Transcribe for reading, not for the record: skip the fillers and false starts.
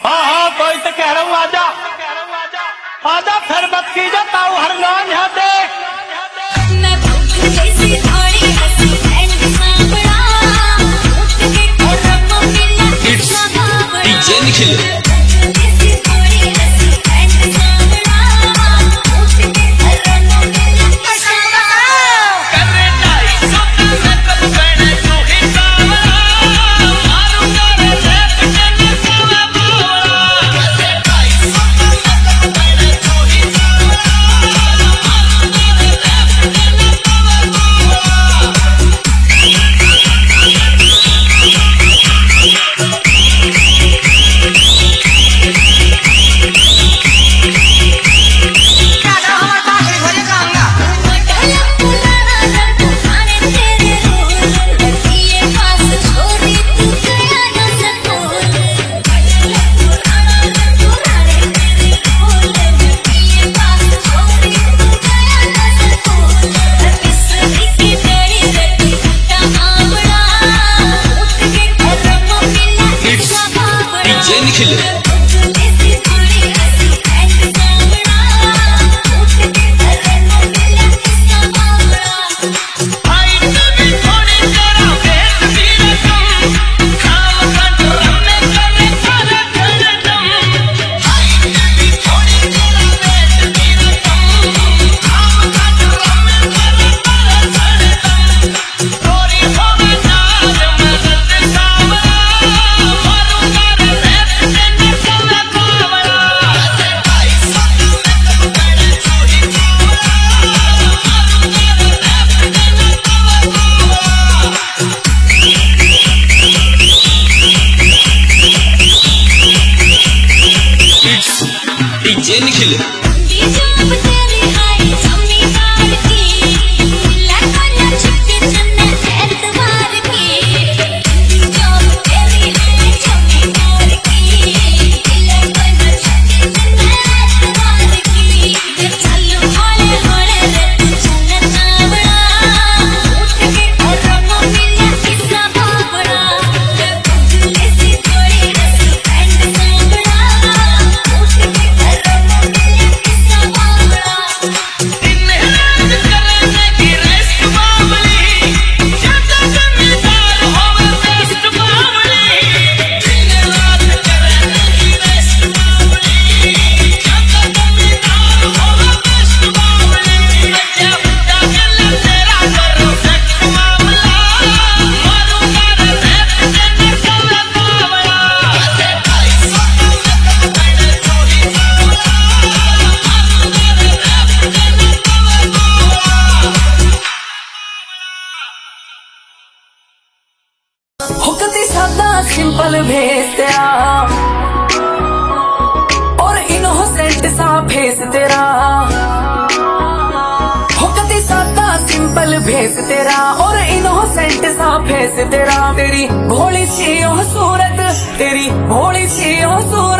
हाँ हाँ कोई तो कह रहा हूँ आजा आजा फिर मत की जाता हूँ हर नाम यहाँ देख DJ Nikhil DJ Nikhil simple भेस तेरा और इनोसेंट सा फेस तेरा हो कति सादा सिंपल भेस तेरा और इनोसेंट सा फेस तेरा तेरी भोली सी सूरत तेरी भोली सी सूरत